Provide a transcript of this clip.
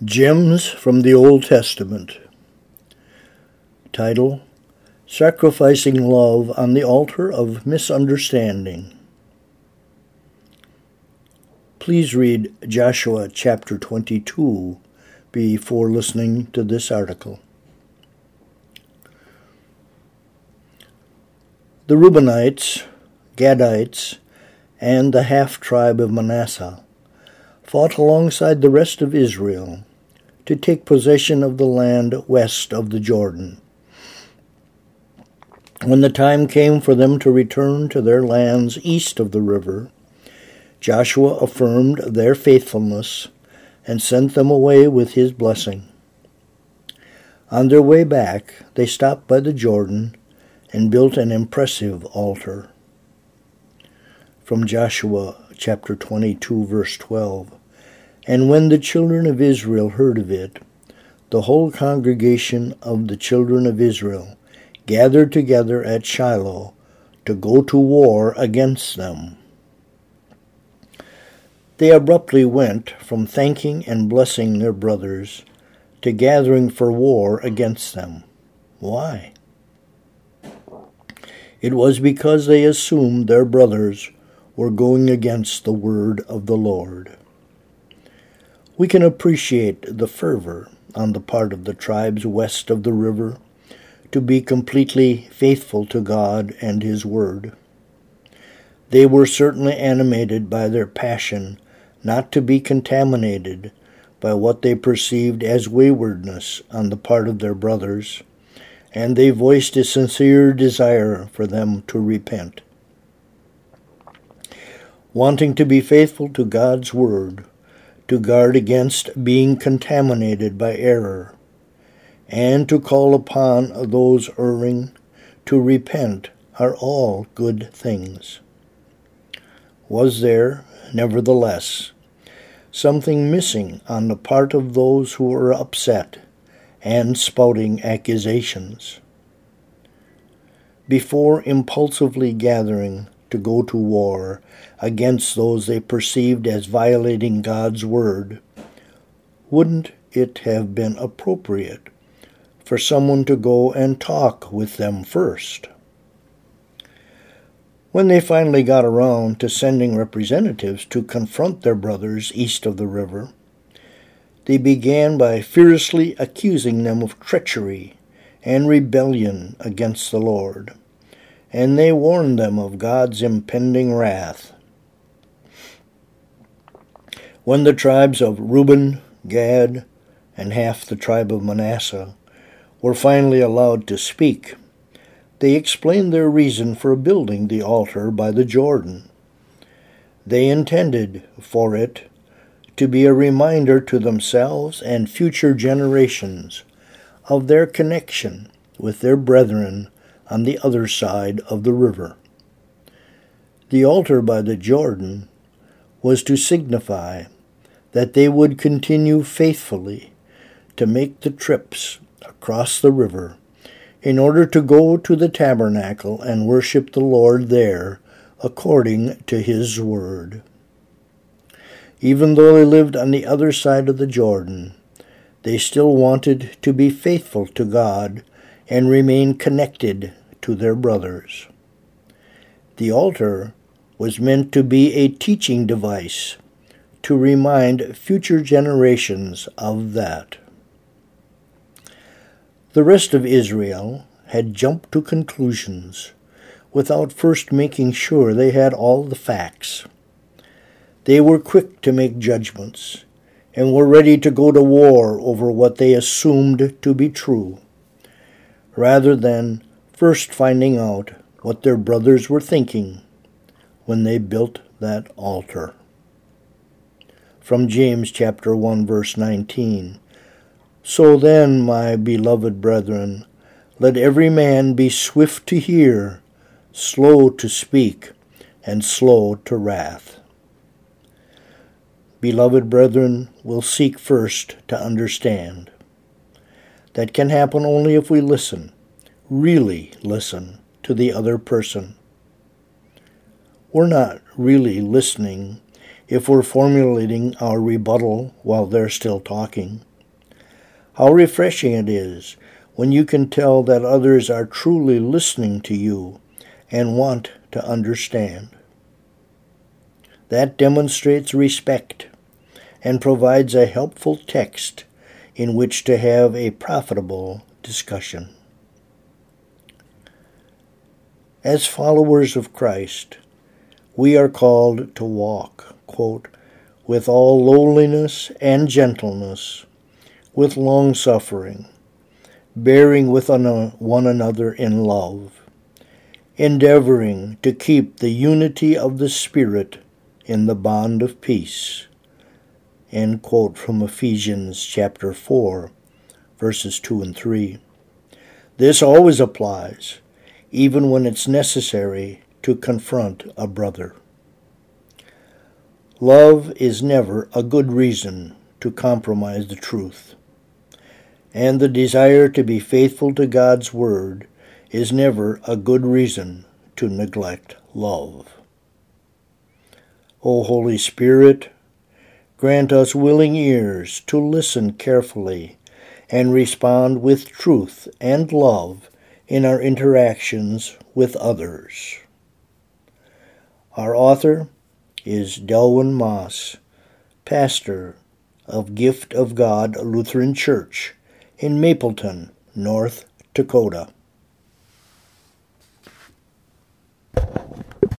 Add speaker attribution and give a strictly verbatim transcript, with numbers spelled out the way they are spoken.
Speaker 1: Gems from the Old Testament. Title: Sacrificing Love on the Altar of Misunderstanding. Please read Joshua chapter twenty-two before listening to this article. The Reubenites, Gadites, and the half-tribe of Manasseh fought alongside the rest of Israel to take possession of the land west of the Jordan. When the time came for them to return to their lands east of the river, Joshua affirmed their faithfulness and sent them away with his blessing. On their way back, they stopped by the Jordan and built an impressive altar. From Joshua chapter twenty-two, verse twelve. And when the children of Israel heard of it, the whole congregation of the children of Israel gathered together at Shiloh to go to war against them. They abruptly went from thanking and blessing their brothers to gathering for war against them. Why? It was because they assumed their brothers were going against the word of the Lord. We can appreciate the fervor on the part of the tribes west of the river to be completely faithful to God and His Word. They were certainly animated by their passion not to be contaminated by what they perceived as waywardness on the part of their brothers, and they voiced a sincere desire for them to repent. Wanting to be faithful to God's Word, to guard against being contaminated by error, and to call upon those erring to repent are all good things. Was there, nevertheless, something missing on the part of those who were upset and spouting accusations? Before impulsively gathering to go to war against those they perceived as violating God's word, wouldn't it have been appropriate for someone to go and talk with them first? When they finally got around to sending representatives to confront their brothers east of the river, they began by fiercely accusing them of treachery and rebellion against the Lord, and they warned them of God's impending wrath. When the tribes of Reuben, Gad, and half the tribe of Manasseh were finally allowed to speak, they explained their reason for building the altar by the Jordan. They intended for it to be a reminder to themselves and future generations of their connection with their brethren on the other side of the river. The altar by the Jordan was to signify that they would continue faithfully to make the trips across the river in order to go to the tabernacle and worship the Lord there according to His word. Even though they lived on the other side of the Jordan, they still wanted to be faithful to God and remain connected to their brothers. The altar was meant to be a teaching device to remind future generations of that. The rest of Israel had jumped to conclusions without first making sure they had all the facts. They were quick to make judgments and were ready to go to war over what they assumed to be true, rather than first finding out what their brothers were thinking when they built that altar. From James chapter one, verse nineteen. So then, my beloved brethren, let every man be swift to hear, slow to speak, and slow to wrath. Beloved brethren will seek first to understand. That can happen only if we listen, really listen, to the other person. We're not really listening if we're formulating our rebuttal while they're still talking, How refreshing it is when you can tell that others are truly listening to you and want to understand. That demonstrates respect and provides a helpful text in which to have a profitable discussion. As followers of Christ, we are called to walk, quote, with all lowliness and gentleness, with long-suffering, bearing with one another in love, endeavoring to keep the unity of the Spirit in the bond of peace. End quote from Ephesians chapter four, verses two and three. This always applies, even when it's necessary to confront a brother. Love is never a good reason to compromise the truth, and the desire to be faithful to God's word is never a good reason to neglect love. O Holy Spirit, grant us willing ears to listen carefully and respond with truth and love in our interactions with others. Our author is Delwyn Moss, pastor of Gift of God Lutheran Church in Mapleton, North Dakota.